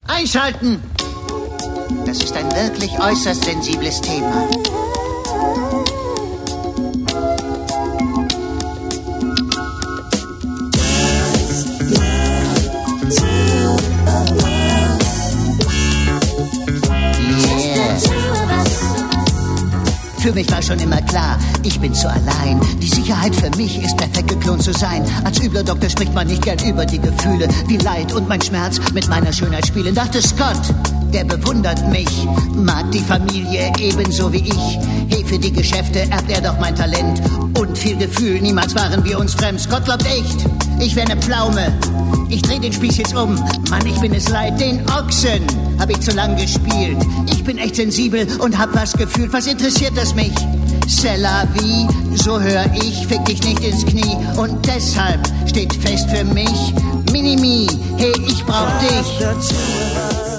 Einschalten! Das ist ein wirklich äußerst sensibles Thema. Für mich war schon immer klar, ich bin zu allein. Die Sicherheit für mich ist perfekt geklont zu sein. Als übler Doktor spricht man nicht gern über die Gefühle, wie Leid und mein Schmerz mit meiner Schönheit spielen. Dachte Scott, der bewundert mich, mag die Familie ebenso wie ich. Hey, für die Geschäfte erbt er doch mein Talent und viel Gefühl, niemals waren wir uns fremd. Scott glaubt echt, ich wär ne Pflaume. Ich dreh den Spieß jetzt um, Mann, ich bin es leid, den Ochsen hab ich zu lang gespielt. Ich bin echt sensibel und hab was gefühlt, was interessiert das mich? C'est la vie, so hör ich, fick dich nicht ins Knie. Und deshalb steht fest für mich, Minimi, hey, ich brauch dich.